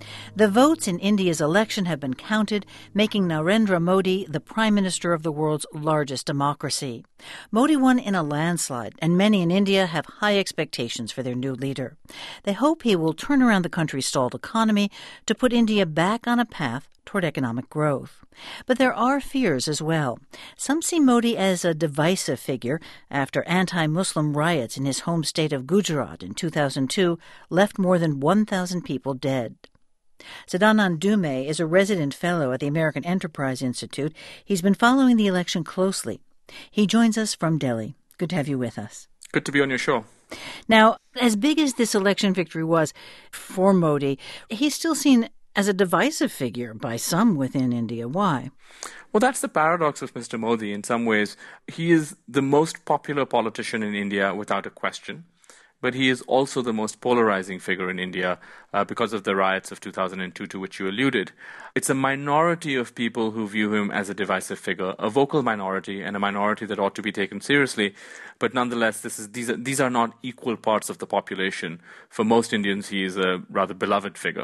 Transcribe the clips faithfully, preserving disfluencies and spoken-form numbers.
The votes in India's election have been counted, making Narendra Modi the prime minister of the world's largest democracy. Modi won in a landslide, and many in India have high expectations for their new leader. They hope he will turn around the country's stalled economy to put India back on a path toward economic growth. But there are fears as well. Some see Modi as a divisive figure after anti-Muslim riots in his home state of Gujarat in two thousand two left more than one thousand people dead. Sadanand Dhume is a resident fellow at the American Enterprise Institute. He's been following the election closely. He joins us from Delhi. Good to have you with us. Good to be on your show. Now, as big as this election victory was for Modi, he's still seen as a divisive figure by some within India. Why? Well, that's the paradox of Mister Modi in some ways. He is the most popular politician in India without a question. But he is also the most polarizing figure in India uh, because of the riots of two thousand two to which you alluded. It's a minority of people who view him as a divisive figure, a vocal minority and a minority that ought to be taken seriously. But nonetheless, this is these are, these are not equal parts of the population. For most Indians, he is a rather beloved figure.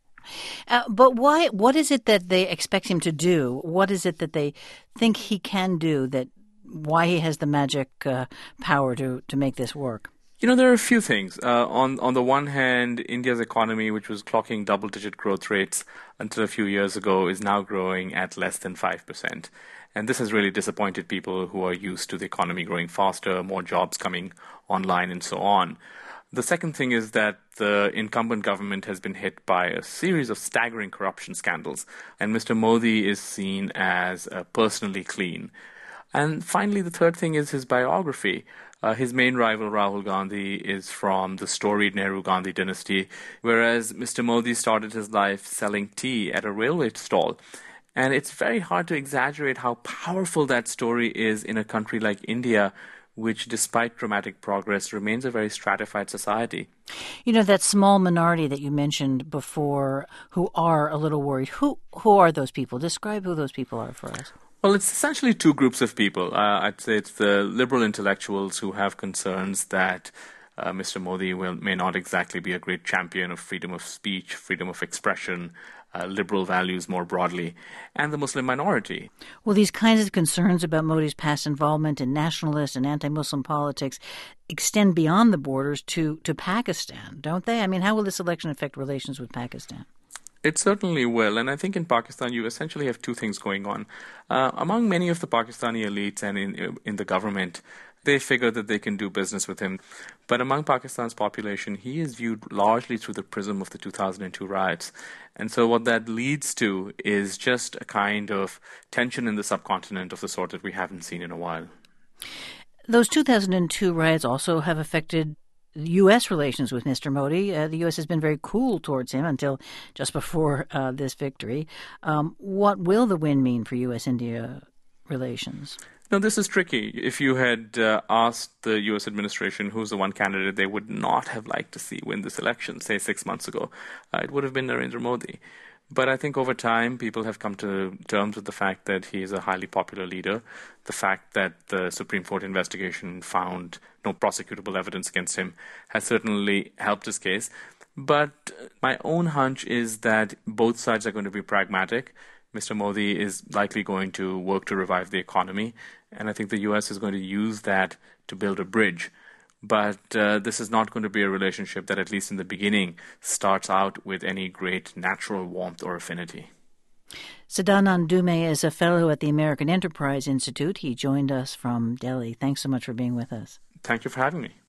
Uh, but why? What is it that they expect him to do? What is it that they think he can do, that why he has the magic uh, power to, to make this work? You know, there are a few things. Uh, on on the one hand, India's economy, which was clocking double-digit growth rates until a few years ago, is now growing at less than five percent. And this has really disappointed people who are used to the economy growing faster, more jobs coming online, and so on. The second thing is that the incumbent government has been hit by a series of staggering corruption scandals, and Mister Modi is seen as uh, personally clean. And finally, the third thing is his biography. Uh, his main rival, Rahul Gandhi, is from the storied Nehru-Gandhi dynasty, whereas Mister Modi started his life selling tea at a railway stall. And it's very hard to exaggerate how powerful that story is in a country like India, which, despite dramatic progress, remains a very stratified society. You know, that small minority that you mentioned before who are a little worried, who who are those people? Describe who those people are for us. Well, it's essentially two groups of people. Uh, I'd say it's the liberal intellectuals who have concerns that uh, Mister Modi will, may not exactly be a great champion of freedom of speech, freedom of expression, uh, liberal values more broadly, and the Muslim minority. Well, these kinds of concerns about Modi's past involvement in nationalist and anti-Muslim politics extend beyond the borders to, to Pakistan, don't they? I mean, how will this election affect relations with Pakistan? It certainly will, and I think in Pakistan you essentially have two things going on. Uh, among many of the Pakistani elites and in in the government, they figure that they can do business with him. But among Pakistan's population, he is viewed largely through the prism of the two thousand two riots. And so what that leads to is just a kind of tension in the subcontinent of the sort that we haven't seen in a while. Those two thousand two riots also have affected U S relations with Mister Modi. Uh, the U S has been very cool towards him until just before uh, this victory. Um, what will the win mean for U S India relations? No, this is tricky. If you had uh, asked the U S administration who's the one candidate they would not have liked to see win this election, say six months ago, uh, it would have been Narendra Modi. But I think over time, people have come to terms with the fact that he is a highly popular leader, the fact that the Supreme Court investigation found no prosecutable evidence against him has certainly helped his case. But my own hunch is that both sides are going to be pragmatic. Mister Modi is likely going to work to revive the economy, and I think the U S is going to use that to build a bridge. But uh, this is not going to be a relationship that, at least in the beginning, starts out with any great natural warmth or affinity. Sadanand Dhume is a fellow at the American Enterprise Institute. He joined us from Delhi. Thanks so much for being with us. Thank you for having me.